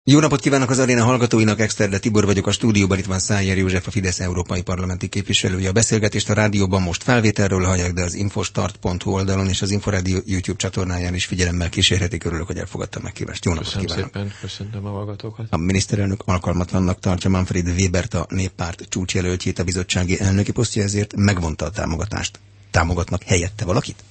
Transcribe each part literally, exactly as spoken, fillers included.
Jó napot kívánok az aréna hallgatóinak, Exterde Tibor vagyok, a stúdióban itt van Szájer József, a Fidesz európai parlamenti képviselője. A beszélgetést a rádióban most felvételről hallják, de az infostart pont hu oldalon és az Inforádió YouTube csatornáján is figyelemmel kísérhetik. Örülök, hogy elfogadtam meghívást. Jó napot Köszönöm kívánok. Szépen, köszöntöm a hallgatókat. A miniszterelnök alkalmatlannak tartja Manfred Webert, a Néppárt csúcsjelöltjét a bizottsági elnöki posztja, ezért megvonta a támogatást. Támogatnak helyette valakit?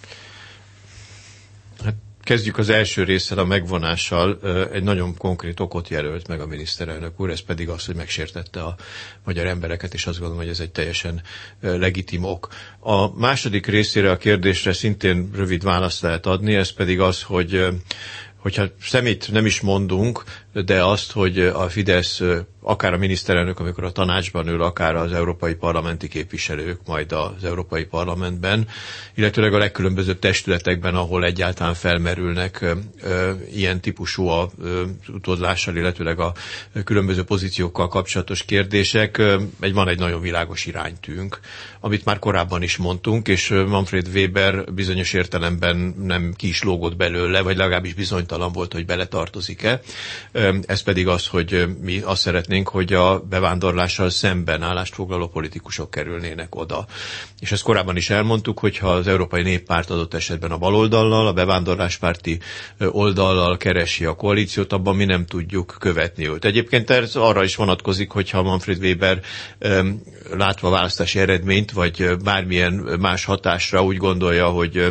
Hát kezdjük az első résszel, a megvonással. Egy nagyon konkrét okot jelölt meg a miniszterelnök úr, ez pedig az, hogy megsértette a magyar embereket, és azt gondolom, hogy ez egy teljesen legitim ok. A második részére a kérdésre szintén rövid választ lehet adni, ez pedig az, hogy hogyha semmit nem is mondunk, de azt, hogy a Fidesz, akár a miniszterelnök, amikor a tanácsban ül, akár az európai parlamenti képviselők, majd az európai parlamentben, illetőleg a legkülönbözőbb testületekben, ahol egyáltalán felmerülnek ö, ö, ilyen típusú a ö, utódlással, illetőleg a különböző pozíciókkal kapcsolatos kérdések, ö, egy, van egy nagyon világos iránytűnk, amit már korábban is mondtunk, és Manfred Weber bizonyos értelemben nem ki is lógott belőle, vagy legalábbis bizonytalan volt, hogy beletartozik-e. Ez pedig az, hogy mi azt szeretnénk, hogy a bevándorlással szemben állást foglaló politikusok kerülnének oda. És ezt korábban is elmondtuk, hogyha az Európai Néppárt adott esetben a baloldallal, a bevándorláspárti oldallal keresi a koalíciót, abban mi nem tudjuk követni őt. Egyébként ez arra is vonatkozik, hogyha Manfred Weber látva a választási eredményt, vagy bármilyen más hatásra úgy gondolja, hogy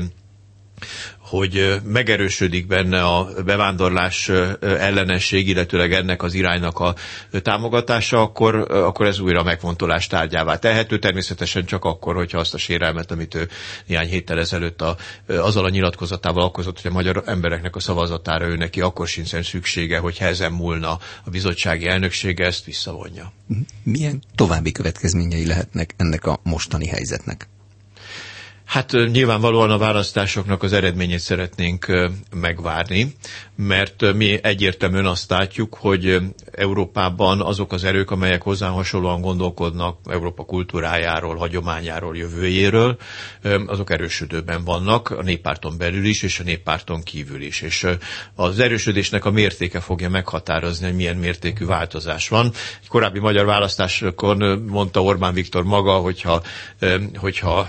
hogy megerősödik benne a bevándorlás ellenesség, illetőleg ennek az iránynak a támogatása, akkor, akkor ez újra megfontolás tárgyává tehető. Természetesen csak akkor, hogyha azt a sérelmet, amit ő néhány héttel ezelőtt a, azzal a nyilatkozatával okozott, hogy a magyar embereknek a szavazatára ő neki akkor sincsen szüksége, hogy ezen múlna a bizottsági elnöksége, ezt visszavonja. Milyen további következményei lehetnek ennek a mostani helyzetnek? Hát nyilvánvalóan a választásoknak az eredményét szeretnénk megvárni, mert mi egyértelműen azt látjuk, hogy Európában azok az erők, amelyek hozzá hasonlóan gondolkodnak Európa kultúrájáról, hagyományáról, jövőjéről, azok erősödőben vannak, a Néppárton belül is, és a Néppárton kívül is. És az erősödésnek a mértéke fogja meghatározni, hogy milyen mértékű változás van. Egy korábbi magyar választásokon mondta Orbán Viktor maga, hogyha, hogyha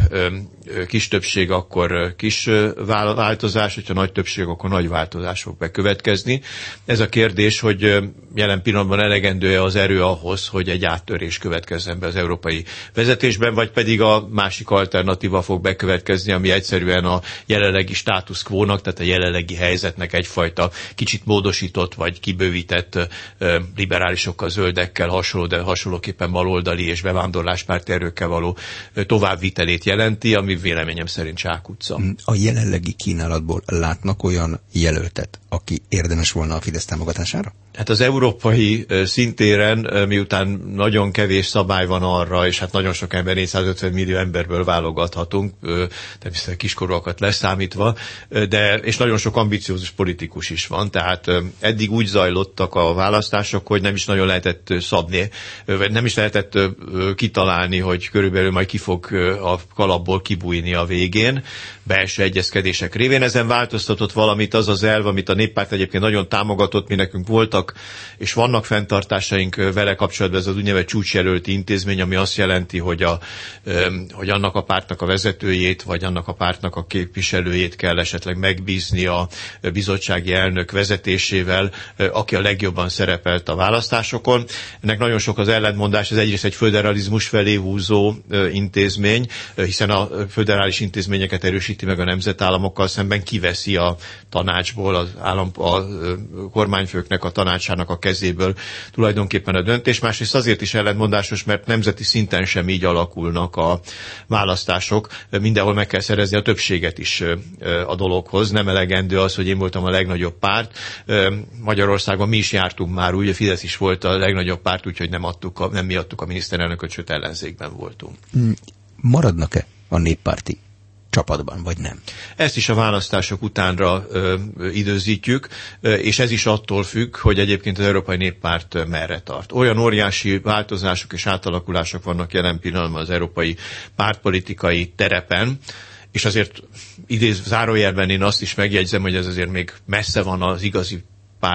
kis többség, akkor kis változás, hogyha nagy többség, akkor nagy változás fog bekövetkezni. Ez a kérdés, hogy jelen pillanatban elegendő-e az erő ahhoz, hogy egy áttörés következzen be az európai vezetésben, vagy pedig a másik alternatíva fog bekövetkezni, ami egyszerűen a jelenlegi status quo-nak, tehát a jelenlegi helyzetnek egyfajta kicsit módosított, vagy kibővített liberálisokkal, zöldekkel hasonló, de hasonlóképpen baloldali és bevándorláspárti erőkkel való továbbvitelét jelenti, ami véleményem szerint zsákutca. A jelenlegi kínálatból látnak olyan jelöltet, aki érdemes volna a Fidesz támogatására? Hát az európai szintéren, miután nagyon kevés szabály van arra, és hát nagyon sok ember, négyszázötven millió emberből válogathatunk, természetesen kiskorúakat leszámítva, de, és nagyon sok ambiciózus politikus is van, tehát eddig úgy zajlottak a választások, hogy nem is nagyon lehetett szabni, vagy nem is lehetett kitalálni, hogy körülbelül majd ki fog a kalapból kibújni a végén, belső egyezkedések révén. Ezen változtatott valamit az az elv, amit a Néppárt egyébként nagyon támogatott, mi nekünk voltak és vannak fenntartásaink vele kapcsolatban, ez az úgynevezett csúcsjelölti intézmény, ami azt jelenti, hogy, a, hogy annak a pártnak a vezetőjét, vagy annak a pártnak a képviselőjét kell esetleg megbízni a bizottsági elnök vezetésével, aki a legjobban szerepelt a választásokon. Ennek nagyon sok az ellentmondás, ez egyrészt egy föderalizmus felé húzó intézmény, hiszen a föderális intézményeket erősíti meg a nemzetállamokkal szemben, kiveszi a tanácsból, az állam, a kormányfőknek a tanácsának a kezéből tulajdonképpen a döntés. Másrészt azért is ellentmondásos, mert nemzeti szinten sem így alakulnak a választások. Mindenhol meg kell szerezni a többséget is a dologhoz. Nem elegendő az, hogy én voltam a legnagyobb párt. Magyarországon mi is jártunk már úgy, a Fidesz is volt a legnagyobb párt, úgyhogy nem, adtuk a, nem mi adtuk a miniszterelnököt, sőt ellenzékben voltunk. Maradnak-e a néppárti csapatban, vagy nem? Ezt is a választások utánra ö, időzítjük, ö, és ez is attól függ, hogy egyébként az Európai Néppárt merre tart. Olyan óriási változások és átalakulások vannak jelen pillanatban az európai pártpolitikai terepen, és azért idéz zárójelben én azt is megjegyzem, hogy ez azért még messze van az igazi párt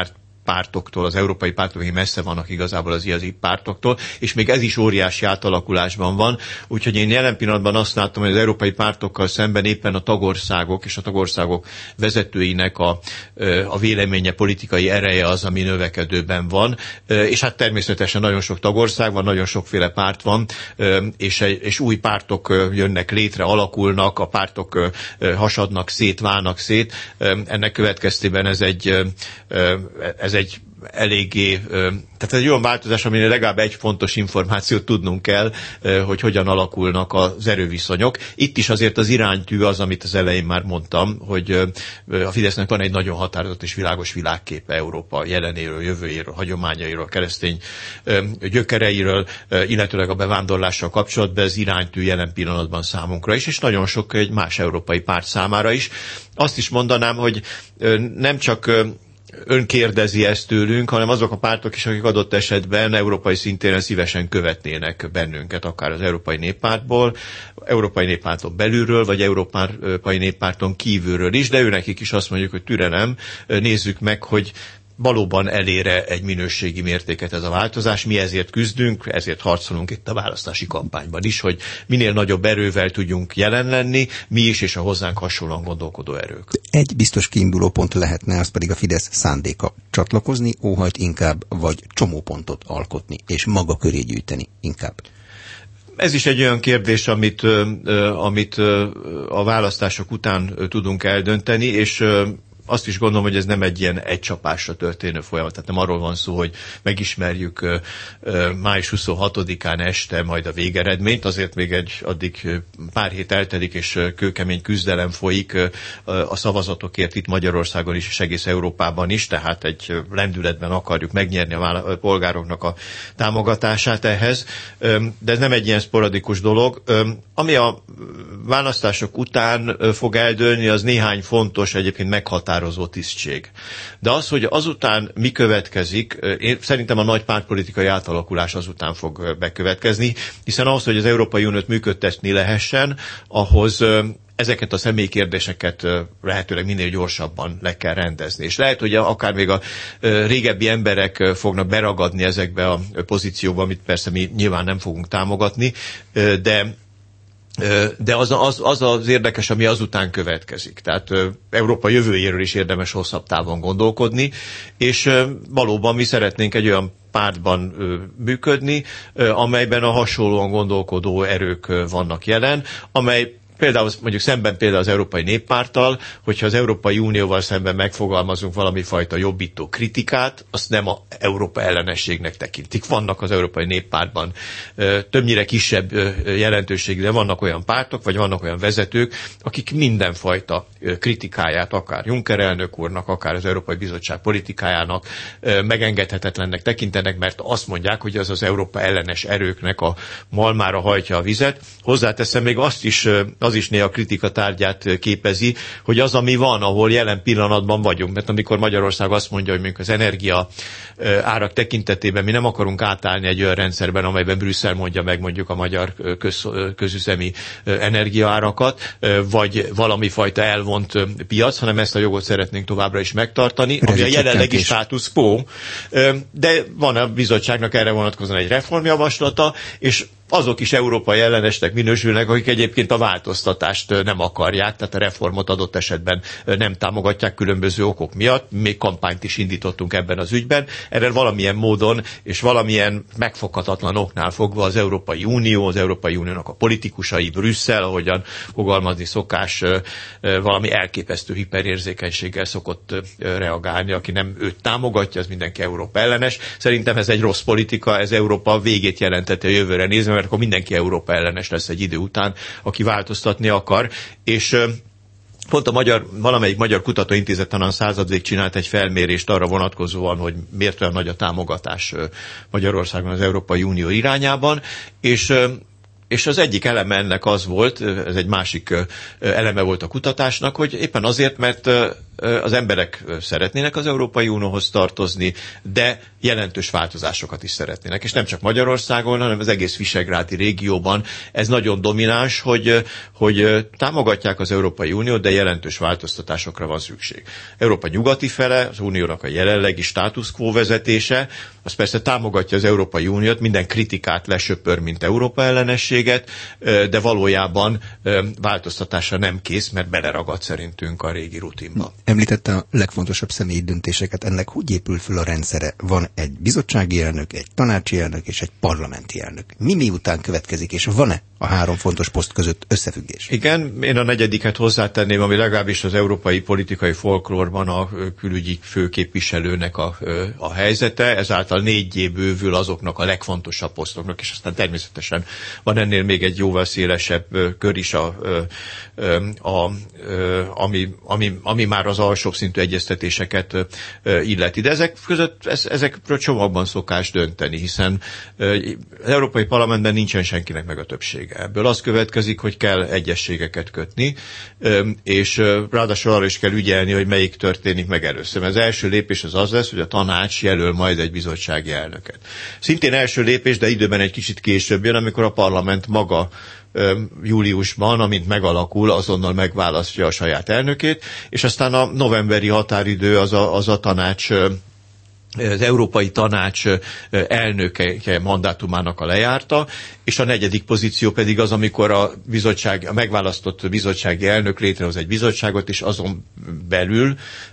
pártoktól, az európai pártok még messze vannak igazából az igazi pártoktól, és még ez is óriási átalakulásban van. Úgyhogy én jelen pillanatban azt látom, hogy az európai pártokkal szemben éppen a tagországok és a tagországok vezetőinek a, a véleménye, politikai ereje az, ami növekedőben van. És hát természetesen nagyon sok tagország van, nagyon sokféle párt van, és, és új pártok jönnek létre, alakulnak, a pártok hasadnak szét, válnak szét. Ennek következtében ez egy, ez egy eléggé, tehát egy olyan változás, amire legalább egy fontos információt tudnunk kell, hogy hogyan alakulnak az erőviszonyok. Itt is azért az iránytű az, amit az elején már mondtam, hogy a Fidesznek van egy nagyon határozott és világos világképe Európa jelenéről, jövőjéről, hagyományairól, keresztény gyökereiről, illetőleg a bevándorlással kapcsolatban ez iránytű jelen pillanatban számunkra is, és nagyon sok egy más európai párt számára is. Azt is mondanám, hogy nem csak ön kérdezi ezt tőlünk, hanem azok a pártok is, akik adott esetben európai szinten szívesen követnének bennünket, akár az Európai Néppártból, Európai Néppárton belülről, vagy Európai Néppárton kívülről is, de őnekik is azt mondjuk, hogy türelem, nézzük meg, hogy valóban elére egy minőségi mértéket ez a változás. Mi ezért küzdünk, ezért harcolunk itt a választási kampányban is, hogy minél nagyobb erővel tudjunk jelen lenni, mi is és a hozzánk hasonlóan gondolkodó erők. Egy biztos kiinduló pont lehetne, az pedig a Fidesz szándéka. Csatlakozni, óhajt inkább, vagy csomópontot alkotni, és maga köré gyűjteni inkább. Ez is egy olyan kérdés, amit, amit a választások után tudunk eldönteni, és azt is gondolom, hogy ez nem egy ilyen egy csapásra történő folyamat. Tehát nem arról van szó, hogy megismerjük uh, uh, május huszonhatodikán este majd a végeredményt, azért még egy addig pár hét eltelik, és uh, kőkemény küzdelem folyik uh, a szavazatokért itt Magyarországon is, és egész Európában is, tehát egy lendületben akarjuk megnyerni a, vála- a polgároknak a támogatását ehhez. Um, de ez nem egy ilyen sporadikus dolog. Um, ami a választások után uh, fog eldőlni, az néhány fontos, egyébként meghatározó tisztség. De az, hogy azután mi következik, én szerintem a nagy pártpolitikai átalakulás azután fog bekövetkezni, hiszen ahhoz, hogy az Európai Uniót működtetni lehessen, ahhoz ezeket a személyi kérdéseket lehetőleg minél gyorsabban le kell rendezni. És lehet, hogy akár még a régebbi emberek fognak beragadni ezekbe a pozícióba, amit persze mi nyilván nem fogunk támogatni, de De az, az, az az érdekes, ami azután következik. Tehát Európa jövőjéről is érdemes hosszabb távon gondolkodni, és valóban mi szeretnénk egy olyan pártban működni, amelyben a hasonlóan gondolkodó erők vannak jelen, amely például mondjuk szemben például az Európai Néppárttal, hogyha az Európai Unióval szemben megfogalmazunk valami fajta jobbító kritikát, azt nem a Európa ellenességnek tekintik. Vannak az Európai Néppártban többnyire kisebb jelentőségű, de vannak olyan pártok, vagy vannak olyan vezetők, akik mindenfajta kritikáját, akár Juncker elnök úrnak, akár az Európai Bizottság politikájának megengedhetetlennek tekintenek, mert azt mondják, hogy az az Európa ellenes erőknek a malmára hajtja a vizet. Hozzáteszem még azt is, az is néha kritika tárgyát képezi, hogy az, ami van, ahol jelen pillanatban vagyunk, mert amikor Magyarország azt mondja, hogy mondjuk az energia árak tekintetében mi nem akarunk átállni egy olyan rendszerben, amelyben Brüsszel mondja meg mondjuk a magyar köz, közüzemi energiaárakat, vagy valami fajta elvont piac, hanem ezt a jogot szeretnénk továbbra is megtartani, ami a jelenlegi status quo, de van a bizottságnak erre vonatkozóan egy reformjavaslata, és azok is európai ellenesnek minősülnek, akik egyébként a változtatást nem akarják, tehát a reformot adott esetben nem támogatják különböző okok miatt. Még kampányt is indítottunk ebben az ügyben. Erre valamilyen módon és valamilyen megfoghatatlan oknál fogva az Európai Unió, az Európai Uniónak a politikusai, Brüsszel, ahogyan fogalmazni szokás, valami elképesztő hiperérzékenységgel szokott reagálni. Aki nem őt támogatja, az mindenki Európa ellenes. Szerintem ez egy rossz politika, ez Európa végét jelenteti a jövőre nézve, mert akkor mindenki Európa ellenes lesz egy idő után, aki változtatni akar, és pont a magyar, valamelyik magyar kutatóintézet talán századvég csinált egy felmérést arra vonatkozóan, hogy miért olyan nagy a támogatás Magyarországon az Európai Unió irányában, és És az egyik eleme ennek az volt, ez egy másik eleme volt a kutatásnak, hogy éppen azért, mert az emberek szeretnének az Európai Unióhoz tartozni, de jelentős változásokat is szeretnének. És nem csak Magyarországon, hanem az egész visegrádi régióban ez nagyon domináns, hogy, hogy támogatják az Európai Uniót, de jelentős változtatásokra van szükség. Európa nyugati fele, az Uniónak a jelenlegi status quo vezetése, az persze támogatja az Európai Uniót, minden kritikát lesöpör, mint Európa ellenességet, de valójában változtatásra nem kész, mert beleragadt szerintünk a régi rutinba. Említette a legfontosabb személyi döntéseket. Ennek hogy épül föl a rendszere? Van egy bizottsági elnök, egy tanácsi elnök és egy parlamenti elnök. Mi miután következik, és van-e a három fontos poszt között összefüggés? Igen, én a negyediket hozzátenném, ami legalábbis az európai politikai folklórban a külügyi főképviselőnek a, a helyzete, ezáltal négyé bővül azoknak a legfontosabb posztoknak, és aztán természetesen van ennél még egy jóval szélesebb kör is, a, a, a, ami, ami, ami már az alsóbb szintű egyeztetéseket illeti. De ezek között, ezekről csomagban szokás dönteni, hiszen az Európai Parlamentben nincsen senkinek meg a többsége. Ebből az következik, hogy kell egyezségeket kötni, és ráadásul arra is kell ügyelni, hogy melyik történik meg először. Mert az első lépés az az lesz, hogy a tanács jelöl majd egy bizottsági elnöket. Szintén első lépés, de időben egy kicsit később jön, amikor a parlament maga júliusban, amint megalakul, azonnal megválasztja a saját elnökét, és aztán a novemberi határidő az a, az a tanács, az Európai Tanács elnöke mandátumának a lejárta, és a negyedik pozíció pedig az, amikor a bizottság, a megválasztott bizottsági elnök létrehoz egy bizottságot, és azon belül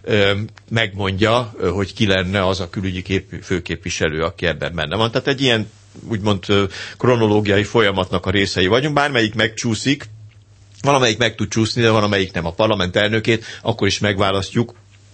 megmondja, hogy ki lenne az a külügyi kép, főképviselő, aki ebben benne van. Tehát egy ilyen úgymond kronológiai folyamatnak a részei vagyunk, bármelyik megcsúszik, valamelyik meg tud csúszni, de valamelyik nem. A parlament elnökét akkor is megválasztjuk,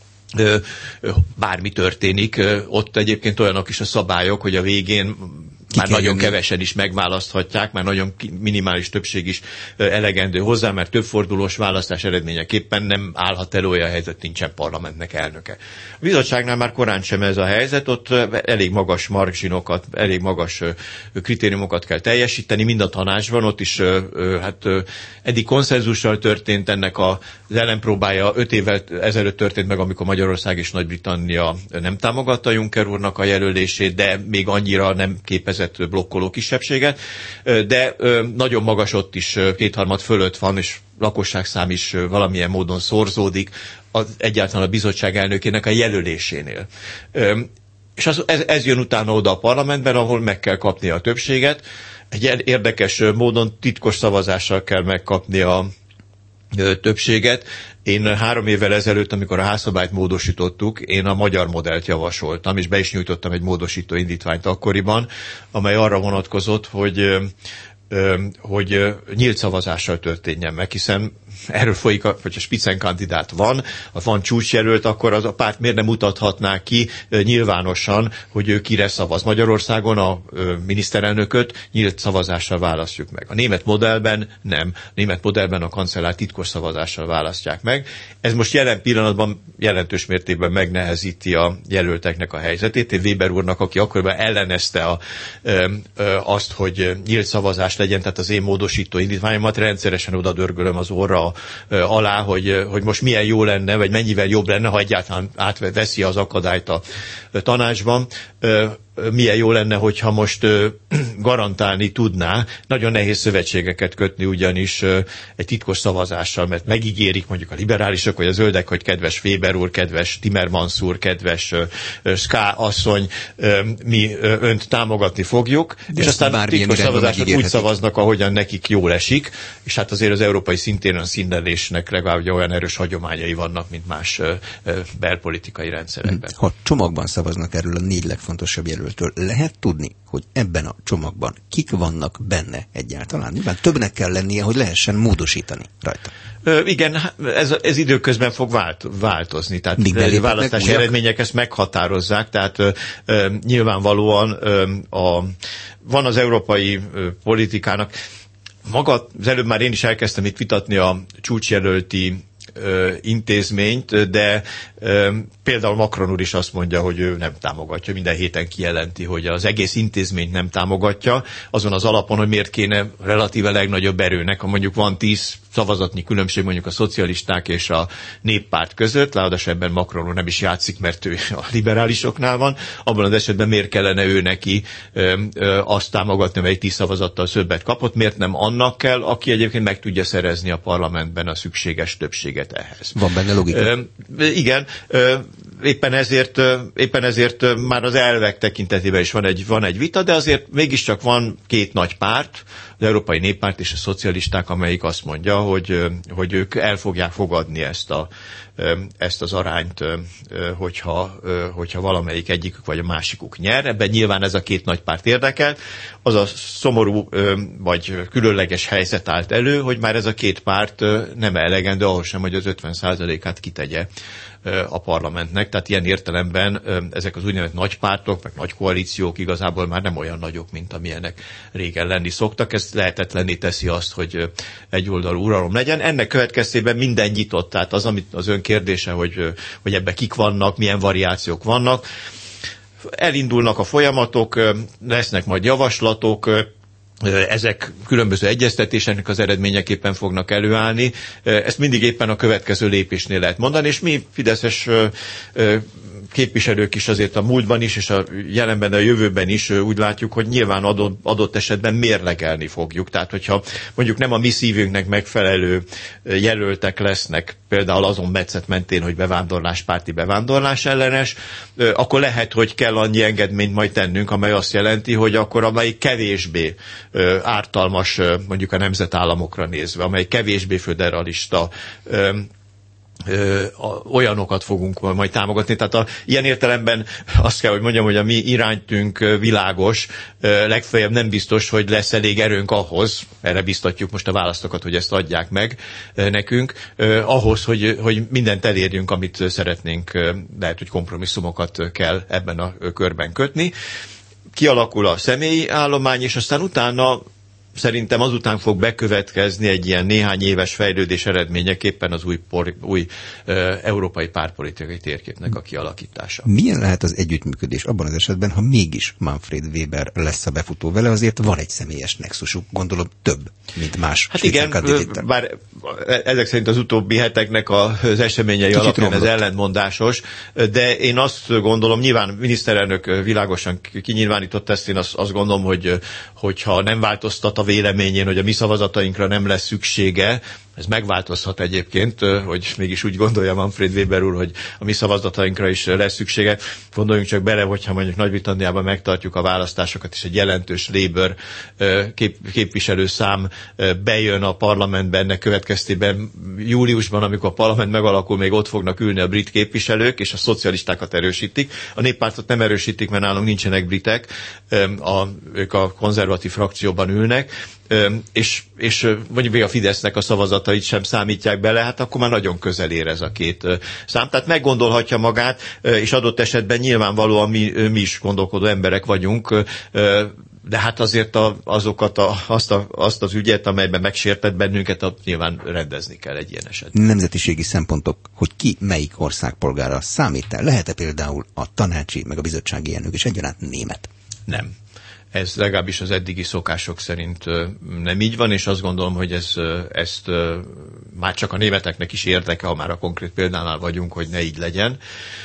bármi történik. Ott egyébként olyanok is a szabályok, hogy a végén már nagyon kevesen is megválaszthatják, már nagyon minimális többség is elegendő hozzá, mert többfordulós választás eredményeképpen nem állhat elő olyan helyzet, nincsen parlamentnek elnöke. A bizottságnál már korán sem ez a helyzet, ott elég magas marginokat, elég magas kritériumokat kell teljesíteni, mind a tanácsban, ott is hát eddig konszenzussal történt ennek az ellenpróbája, öt évvel ezelőtt történt meg, amikor Magyarország és Nagy-Britannia nem támogatta Juncker úrnak a jelölését, de még annyira nem képezett blokkoló kisebbséget, de nagyon magas ott is, kétharmad fölött van, és lakosságszám is valamilyen módon szorzódik az, egyáltalán a bizottság elnökének a jelölésénél. És az, ez, ez jön utána oda a parlamentben, ahol meg kell kapni a többséget. Egy érdekes módon titkos szavazással kell megkapni a többséget. Én három évvel ezelőtt, amikor a házszabályt módosítottuk, én a magyar modellt javasoltam, és be is nyújtottam egy módosító indítványt akkoriban, amely arra vonatkozott, hogy, hogy nyílt szavazással történjen meg, hiszen erről folyik, hogy a spitzenkandidát van, ha van csúcsjelölt, akkor az a párt miért nem mutathatná ki nyilvánosan, hogy ő kire szavaz. Magyarországon a miniszterelnököt nyílt szavazással választjuk meg. A német modellben nem. A német modellben a kancellár titkos szavazással választják meg. Ez most jelen pillanatban jelentős mértékben megnehezíti a jelölteknek a helyzetét. Én Weber úrnak, aki akkoriban ellenezte a, azt, hogy nyílt szavazás legyen, tehát az én módosító indítványomat rendszeresen oda dörgölöm az orra alá, hogy, hogy most milyen jó lenne, vagy mennyivel jobb lenne, ha egyáltalán átveszi az akadályt a tanácsban. Milyen jó lenne, hogyha most garantálni tudná, nagyon nehéz szövetségeket kötni ugyanis egy titkos szavazással, mert megígérik mondjuk a liberálisok, vagy a zöldek, hogy kedves Weber úr, kedves Timmermans úr, kedves Ská asszony, mi önt támogatni fogjuk, de és aztán titkos szavazásra úgy szavaznak, ahogyan nekik jól esik, és hát azért az európai szintén a színlelésnek legalább olyan erős hagyományai vannak, mint más belpolitikai rendszerekben. Ha csomagban szavaznak erről a négy legfontosabb jelöltől, lehet tudni, hogy ebben a csomagban kik vannak benne egyáltalán? Nyilván többnek kell lennie, hogy lehessen módosítani rajta. Ö, igen, ez, ez időközben fog vált, változni. Tehát a választási eredmények ezt meghatározzák, tehát ö, ö, nyilvánvalóan ö, a, van az európai ö, politikának, maga, az előbb már én is elkezdtem itt vitatni a csúcsjelölti ö, intézményt, de Például Macron úr is azt mondja, hogy ő nem támogatja, minden héten kijelenti, hogy az egész intézményt nem támogatja, azon az alapon, hogy miért kéne relatíve legnagyobb erőnek, ha mondjuk van tíz szavazatnyi különbség mondjuk a szocialisták és a néppárt között, ráadásul ebben Macron úr nem is játszik, mert ő a liberálisoknál van, abban az esetben miért kellene ő neki ö, ö, azt támogatni, amelyik tíz szavazattal többet kapott, miért nem annak kell, aki egyébként meg tudja szerezni a parlamentben a szükséges többséget ehhez. Van benne logika. Ö, igen, ö, éppen ezért, ö, éppen ezért ö, már az elvek tekintetében is van egy, van egy vita, de azért mégiscsak van két nagy párt, az Európai Néppárt és a szocialisták, amelyik azt mondja, hogy, hogy ők el fogják fogadni ezt, a, ezt az arányt, hogyha, hogyha valamelyik egyikük vagy a másikuk nyer. Ebben nyilván ez a két nagy párt érdekel. Az a szomorú vagy különleges helyzet állt elő, hogy már ez a két párt nem elegendő ahhoz sem, hogy az ötven százalékát kitegye a parlamentnek, tehát ilyen értelemben ezek az úgynevezett nagy pártok, meg nagy koalíciók igazából már nem olyan nagyok, mint amilyenek régen lenni szoktak. Ez lehetetlenné teszi azt, hogy egyoldalú uralom legyen. Ennek következtében minden nyitott, tehát az, amit az ön kérdése, hogy, hogy ebbe kik vannak, milyen variációk vannak. Elindulnak a folyamatok, lesznek majd javaslatok, ezek különböző egyeztetéseknek az eredményeképpen fognak előállni. Ezt mindig éppen a következő lépésnél lehet mondani, és mi fideszes képviselők is azért a múltban is, és a jelenben, a jövőben is úgy látjuk, hogy nyilván adott, adott esetben mérlegelni fogjuk. Tehát, hogyha mondjuk nem a mi szívünknek megfelelő jelöltek lesznek, például azon metszet mentén, hogy bevándorláspárti, bevándorlás ellenes, akkor lehet, hogy kell annyi engedményt majd tennünk, amely azt jelenti, hogy akkor amelyik kevésbé ártalmas mondjuk a nemzetállamokra nézve, amely kevésbé föderalista, Ö, olyanokat fogunk majd támogatni. Tehát a, ilyen értelemben azt kell, hogy mondjam, hogy a mi iránytünk világos, ö, legfeljebb nem biztos, hogy lesz elég erőnk ahhoz, erre biztatjuk most a választókat, hogy ezt adják meg ö, nekünk, ö, ahhoz, hogy, hogy mindent elérjünk, amit szeretnénk, ö, lehet, hogy kompromisszumokat kell ebben a körben kötni. Kialakul a személyi állomány, és aztán utána szerintem azután fog bekövetkezni egy ilyen néhány éves fejlődés eredményeképpen az új, por, új uh, európai pártpolitikai térképnek a kialakítása. Milyen lehet az együttműködés abban az esetben, ha mégis Manfred Weber lesz a befutó? Vele azért van egy személyes nexusuk, gondolom több, mint más. Hát igen, bár ezek szerint az utóbbi heteknek az eseményei Kicsit alapján romlott. Ez ellentmondásos, de én azt gondolom, nyilván miniszterelnök világosan kinyilvánított ezt, én azt, azt gondolom, hogy hogyha nem változtat a véleményén, hogy a mi szavazatainkra nem lesz szüksége, ez megváltozhat egyébként, hogy mégis úgy gondolja Manfred Weber úr, hogy a mi szavazatainkra is lesz szüksége. Gondoljunk csak bele, hogyha mondjuk Nagy-Britanniában megtartjuk a választásokat, és egy jelentős Labour kép, képviselőszám bejön a parlamentbe, ennek következtében júliusban, amikor a parlament megalakul, még ott fognak ülni a brit képviselők, és a szocialistákat erősítik. A néppártot nem erősítik, mert nálunk nincsenek britek, a, ők a konzervatív frakcióban ülnek, és, és mondjuk még a Fidesznek a szavazatait sem számítják bele, hát akkor már nagyon közel ér ez a két szám. Tehát meggondolhatja magát, és adott esetben nyilvánvalóan mi, mi is gondolkodó emberek vagyunk, de hát azért a, azokat a, azt, a, azt az ügyet, amelyben megsértett bennünket, a, nyilván rendezni kell egy ilyen esetben. Nemzetiségi szempontok, hogy ki melyik ország polgára számít el? Lehet-e például a tanácsi, meg a bizottsági elnök is egyaránt német? Nem. Ez legalábbis az eddigi szokások szerint nem így van, és azt gondolom, hogy ez, ezt már csak a németeknek is érdeke, ha már a konkrét példánál vagyunk, hogy ne így legyen.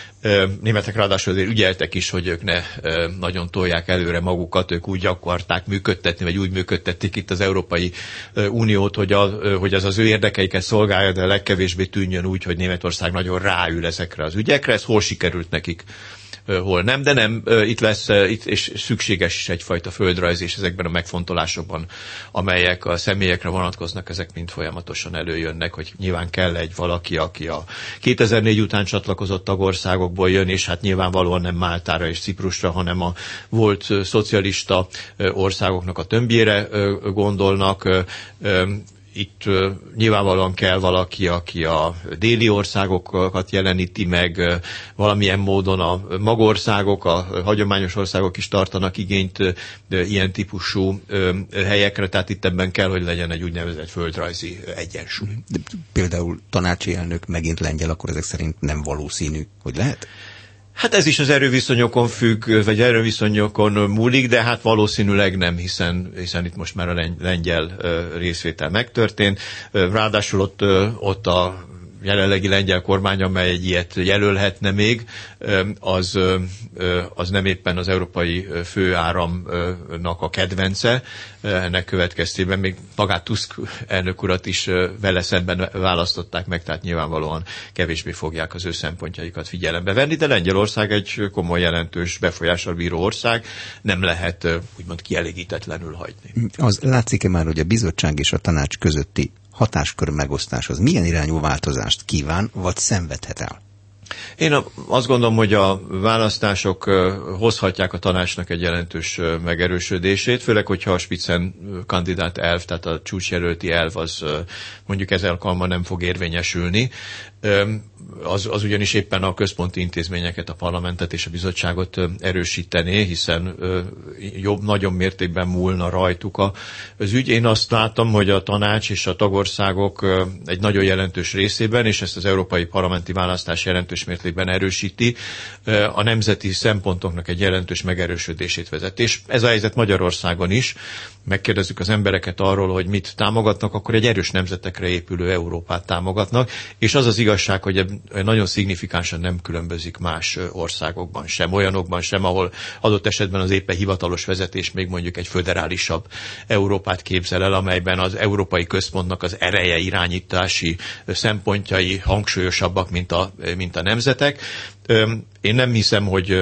Németek ráadásul azért ügyeltek is, hogy ők ne nagyon tolják előre magukat, ők úgy akarták működtetni, vagy úgy működtették itt az Európai Uniót, hogy, a, hogy ez az ő érdekeiket szolgálja, de legkevésbé tűnjön úgy, hogy Németország nagyon ráül ezekre az ügyekre. Ez hol sikerült nekik, hol nem, de nem, itt lesz, itt, és szükséges is egyfajta földrajz, és ezekben a megfontolásokban, amelyek a személyekre vonatkoznak, ezek mind folyamatosan előjönnek, hogy nyilván kell egy valaki, aki a kétezer-négy után csatlakozott tagországokból jön, és hát nyilvánvalóan nem Máltára és Ciprusra, hanem a volt szocialista országoknak a tömbjére gondolnak, itt nyilvánvalóan kell valaki, aki a déli országokat jeleníti meg, valamilyen módon a magországok, a hagyományos országok is tartanak igényt ilyen típusú helyekre, tehát itt ebben kell, hogy legyen egy úgynevezett földrajzi egyensúly. De például tanácsi elnök megint lengyel, akkor ezek szerint nem valószínű, hogy lehet? Hát ez is az erőviszonyokon függ, vagy erőviszonyokon múlik, de hát valószínűleg nem, hiszen, hiszen itt most már a lengyel részvétel megtörtént. Ráadásul ott, ott a jelenlegi lengyel kormány, amely egy ilyet jelölhetne még, az, az nem éppen az európai főáramnak a kedvence. Ennek következtében még magát Tusk elnök urat is vele szemben választották meg, tehát nyilvánvalóan kevésbé fogják az ő szempontjaikat figyelembe venni, de Lengyelország egy komoly, jelentős befolyással bíró ország, nem lehet úgymond kielégítetlenül hagyni. Az látszik-e már, hogy a bizottság és a tanács közötti hatáskör megosztás az milyen irányú változást kíván, vagy szenvedhet el? Én azt gondolom, hogy a választások hozhatják a tanácsnak egy jelentős megerősödését, főleg, hogyha a Spitzen kandidát elv, tehát a csúcsjelölti elv az mondjuk ez alkalommal nem fog érvényesülni. Az, az ugyanis éppen a központi intézményeket, a parlamentet és a bizottságot erősítené, hiszen jobb, nagyon mértékben múlna rajtuk az ügy. Én azt látom, hogy a tanács és a tagországok egy nagyon jelentős részében, és ezt az európai parlamenti választás jelentős mértékben erősíti, a nemzeti szempontoknak egy jelentős megerősödését vezet. És ez a helyzet Magyarországon is. Megkérdezzük az embereket arról, hogy mit támogatnak, akkor egy erős nemzetekre épülő Európát támogatnak, és az az igazság, hogy nagyon szignifikánsan nem különbözik más országokban sem, olyanokban sem, ahol adott esetben az éppen hivatalos vezetés még mondjuk egy föderálisabb Európát képzel el, amelyben az európai központnak az ereje, irányítási szempontjai hangsúlyosabbak, mint a, mint a nemzetek. Én nem hiszem, hogy,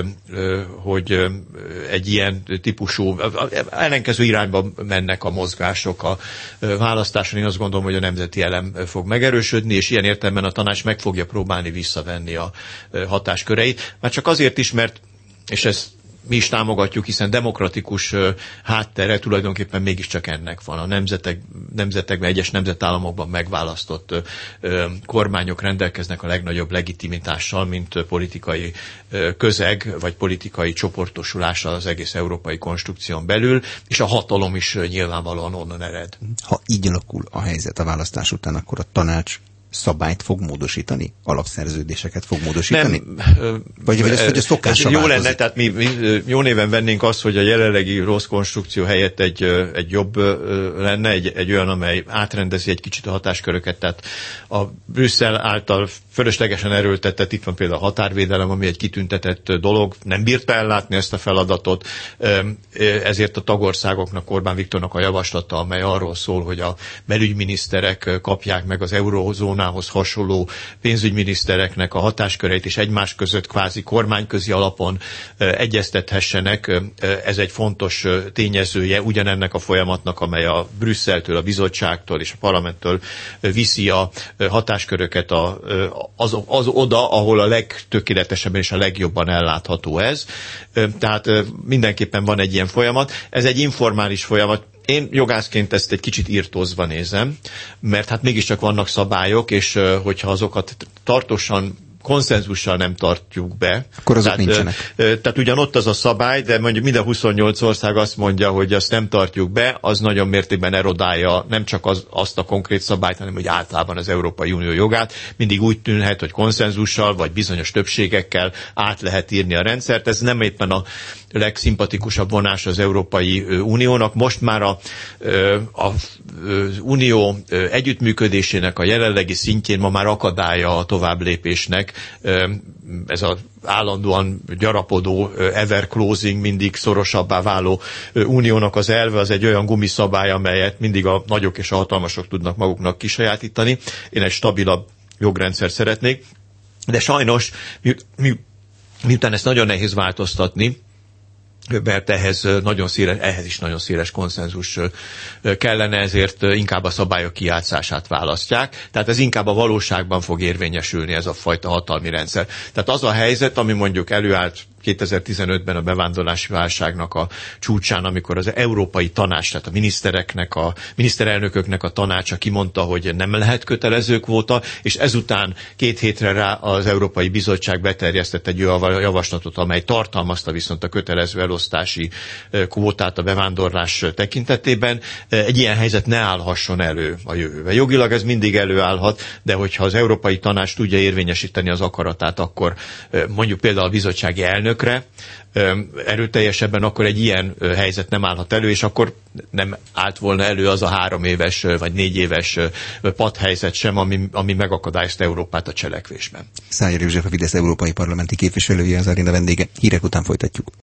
hogy egy ilyen típusú, ellenkező irányba mennek a mozgások a választáson. Én azt gondolom, hogy a nemzeti elem fog megerősödni, és ilyen értelemben a tanács meg fogja próbálni visszavenni a hatásköreit. Már csak azért is, mert, és ez mi is támogatjuk, hiszen demokratikus háttere tulajdonképpen mégiscsak ennek van. A nemzetek, nemzetekben, egyes nemzetállamokban megválasztott kormányok rendelkeznek a legnagyobb legitimitással, mint politikai közeg, vagy politikai csoportosulással az egész európai konstrukción belül, és a hatalom is nyilvánvalóan onnan ered. Ha így alakul a helyzet a választás után, akkor a tanács szabályt fog módosítani? Alapszerződéseket fog módosítani? Nem. Vagy, vagy az, hogy a szokásra jó változik? lenne, tehát mi, mi jó néven vennénk azt, hogy a jelenlegi rossz konstrukció helyett egy, egy jobb lenne, egy, egy olyan, amely átrendezi egy kicsit a hatásköröket, tehát a Brüsszel által fölöslegesen erőltetett, itt van például a határvédelem, ami egy kitüntetett dolog, nem bírta ellátni ezt a feladatot, ezért a tagországoknak, Orbán Viktornak a javaslata, amely arról szól, hogy a belügyminiszterek kapják meg az eurózónához hasonló pénzügyminisztereknek a hatásköreit, és egymás között kvázi kormányközi alapon egyeztethessenek. Ez egy fontos tényezője ugyanennek a folyamatnak, amely a Brüsszeltől, a bizottságtól és a parlamenttől viszi a hatásköröket a, az, az oda, ahol a legtökéletesebben és a legjobban ellátható ez. Tehát mindenképpen van egy ilyen folyamat. Ez egy informális folyamat. Én jogászként ezt egy kicsit írtózva nézem, mert hát mégiscsak vannak szabályok, és hogyha azokat tartósan konszenzussal nem tartjuk be. Akkor azok tehát, nincsenek. Tehát ugyanott az a szabály, de mondjuk minden huszonnyolc ország azt mondja, hogy azt nem tartjuk be, az nagyon mértékben erodálja nem csak az, azt a konkrét szabályt, hanem hogy általában az Európai Unió jogát. Mindig úgy tűnhet, hogy konszenzussal vagy bizonyos többségekkel át lehet írni a rendszert. Ez nem éppen a legszimpatikusabb vonás az Európai Uniónak. Most már a, a, az Unió együttműködésének a jelenlegi szintjén ma már akadálya a továbblépésnek. Ez az állandóan gyarapodó, ever closing, mindig szorosabbá váló uniónak az elve, az egy olyan gumiszabály, amelyet mindig a nagyok és a hatalmasok tudnak maguknak kisajátítani. Én egy stabilabb jogrendszer szeretnék, de sajnos mi, mi, miután ezt nagyon nehéz változtatni, mert ehhez, nagyon széles, ehhez is nagyon széles konszenzus kellene, ezért inkább a szabályok kijátszását választják. Tehát ez inkább a valóságban fog érvényesülni, ez a fajta hatalmi rendszer. Tehát az a helyzet, ami mondjuk előállt kétezer-tizenötben a bevándorlási válságnak a csúcsán, amikor az Európai Tanács, tehát a minisztereknek, a miniszterelnököknek a tanácsa kimondta, hogy nem lehet kötelező kvóta, és ezután két hétre rá az Európai Bizottság beterjesztett egy javaslatot, amely tartalmazta viszont a kötelező elosztási kvótát a bevándorlás tekintetében. Egy ilyen helyzet ne állhasson elő a jövőben. Jogilag ez mindig előállhat, de hogyha az Európai Tanács tudja érvényesíteni az akaratát, akkor mondjuk például a bizottsági elnökre erőteljesebben, akkor egy ilyen helyzet nem állhat elő, és akkor nem állt volna elő az a három éves vagy négy éves padhelyzet sem, ami, ami megakadályozta Európát a cselekvésben. Szájer József, a Fidesz európai parlamenti képviselője, az aréna vendége. Hírek után folytatjuk.